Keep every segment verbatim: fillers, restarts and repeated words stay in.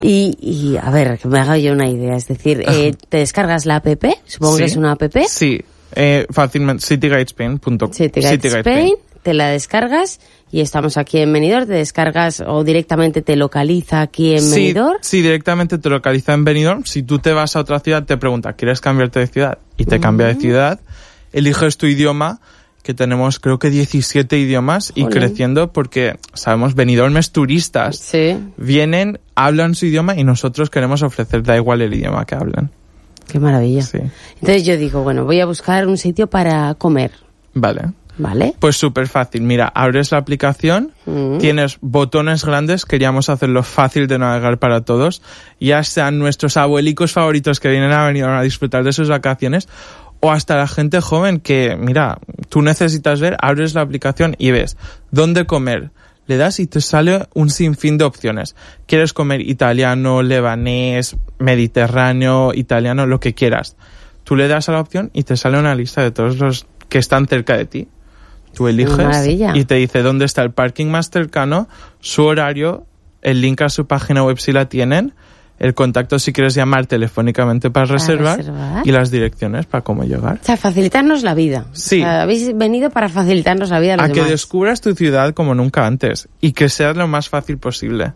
Y, y a ver, que me haga yo una idea, es decir, eh, ¿te descargas la app? Supongo sí, que es una app. Sí, eh, fácilmente, cityguidespain punto com. Cityguidespain, te la descargas y estamos aquí en Benidorm, te descargas o directamente te localiza aquí en sí, Benidorm. Sí, directamente te localiza en Benidorm. Si tú te vas a otra ciudad, te pregunta, ¿quieres cambiarte de ciudad? Y te uh-huh. cambia de ciudad, eliges tu idioma, que tenemos creo que diecisiete idiomas y Olé. creciendo porque sabemos Benidorm es turistas. Sí. Vienen, hablan su idioma y nosotros queremos ofrecer, da igual el idioma que hablan. Qué maravilla. Sí. Entonces yo digo, bueno, voy a buscar un sitio para comer. Vale. Vale. Pues súper fácil. Mira, abres la aplicación, mm. tienes botones grandes, queríamos hacerlo fácil de navegar para todos, ya sean nuestros abuelicos favoritos que vienen a venir a disfrutar de sus vacaciones, o hasta la gente joven que, mira, tú necesitas ver, abres la aplicación y ves dónde comer. Le das y te sale un sinfín de opciones. ¿Quieres comer italiano, lebanés, mediterráneo, italiano, lo que quieras? Tú le das a la opción y te sale una lista de todos los que están cerca de ti. Tú eliges Maravilla. Y te dice dónde está el parking más cercano, su horario, el link a su página web si la tienen, el contacto si quieres llamar telefónicamente para, para reservar, reservar y las direcciones para cómo llegar. O sea, facilitarnos la vida. Sí. O sea, habéis venido para facilitarnos la vida a los A demás. que descubras tu ciudad como nunca antes y que sea lo más fácil posible.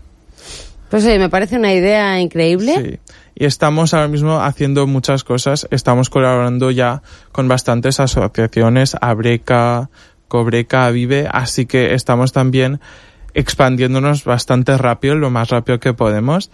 Pues sí, me parece una idea increíble. Sí. Y estamos ahora mismo haciendo muchas cosas. Estamos colaborando ya con bastantes asociaciones, Abreca, Cobreca, Vive, así que estamos también expandiéndonos bastante rápido, lo más rápido que podemos.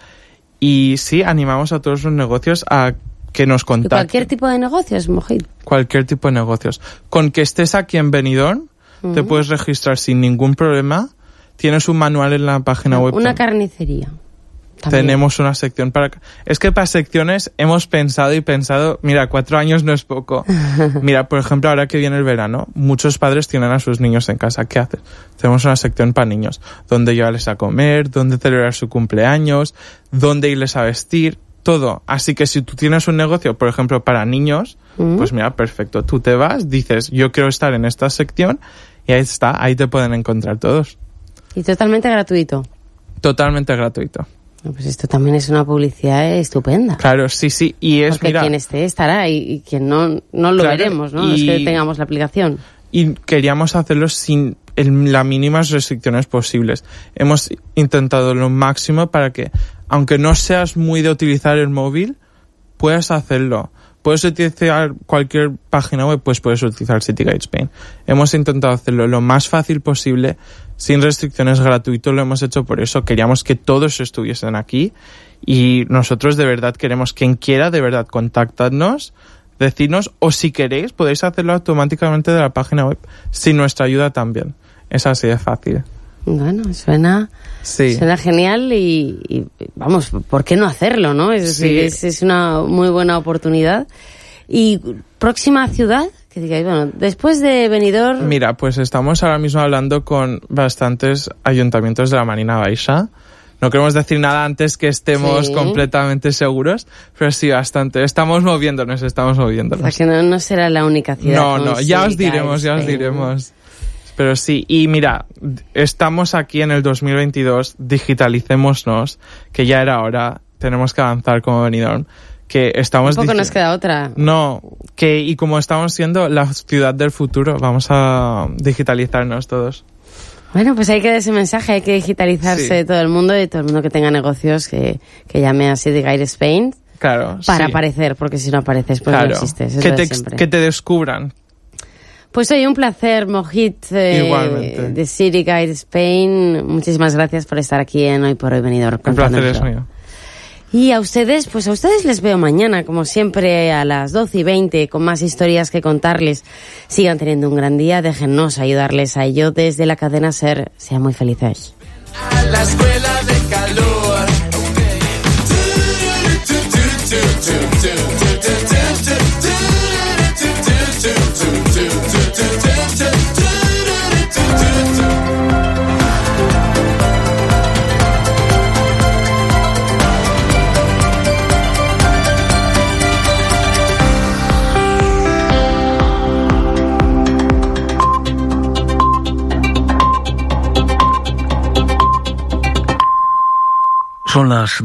Y sí, animamos a todos los negocios a que nos contacten. ¿Cualquier tipo de negocios, Mojit? Cualquier tipo de negocios. Con que estés aquí en Benidorm, uh-huh. te puedes registrar sin ningún problema. Tienes un manual en la página web. Una carnicería. También. Tenemos una sección para... Es que para secciones hemos pensado y pensado... Mira, cuatro años no es poco. Mira, por ejemplo, ahora que viene el verano, muchos padres tienen a sus niños en casa. ¿Qué haces? Tenemos una sección para niños, donde llevarles a comer, donde celebrar su cumpleaños, donde irles a vestir, todo. Así que si tú tienes un negocio, por ejemplo, para niños, ¿Mm? Pues mira, perfecto. Tú te vas, dices, yo quiero estar en esta sección, y ahí está, ahí te pueden encontrar todos. Y totalmente gratuito. Totalmente gratuito. Pues esto también es una publicidad estupenda. Claro, sí, sí. Y es, porque mira, quien esté estará y, y quien no, no lo claro, veremos, ¿no? Y, es que tengamos la aplicación. Y queríamos hacerlo sin el, las mínimas restricciones posibles. Hemos intentado lo máximo para que, aunque no seas muy de utilizar el móvil, puedas hacerlo. Puedes utilizar cualquier página web, pues puedes utilizar Cityguidespain. Hemos intentado hacerlo lo más fácil posible, sin restricciones, gratuito, lo hemos hecho por eso. Queríamos que todos estuviesen aquí y nosotros de verdad queremos, quien quiera, de verdad, contactadnos, decirnos, o si queréis, podéis hacerlo automáticamente de la página web, sin nuestra ayuda también. Es así de fácil. Bueno, suena, sí. suena genial y, y vamos, ¿por qué no hacerlo, no? Es decir, sí. es, es una muy buena oportunidad. ¿Y próxima ciudad? Que digáis, bueno, después de Benidorm... Mira, pues estamos ahora mismo hablando con bastantes ayuntamientos de la Marina Baixa. No queremos decir nada antes que estemos sí. completamente seguros, pero sí, bastante. Estamos moviéndonos, estamos moviéndonos. O sea, que no, no será la única ciudad. No, no, ya os diremos, ya os diremos. Pero sí, y mira, estamos aquí en el dos mil veintidós, digitalicémonos, que ya era hora, tenemos que avanzar como Benidorm. Que estamos un poco dic- nos queda otra. No, que y como estamos siendo la ciudad del futuro, vamos a digitalizarnos todos. Bueno, pues hay que dar ese mensaje, hay que digitalizarse sí. todo el mundo y todo el mundo que tenga negocios que, que llame a Cityguidespain. Claro, para sí. aparecer, porque si no apareces, pues claro. no existes. Es que, lo de te, siempre. que te descubran. Pues hoy un placer, Mojit, eh, de Cityguidespain. Muchísimas gracias por estar aquí en Hoy por Hoy Benidorm. El placer es mío. Y a ustedes, pues a ustedes les veo mañana, como siempre, a las doce y veinte, con más historias que contarles. Sigan teniendo un gran día, déjennos ayudarles a ello desde la cadena SER. Sean muy felices. A la escuela de calor. Son las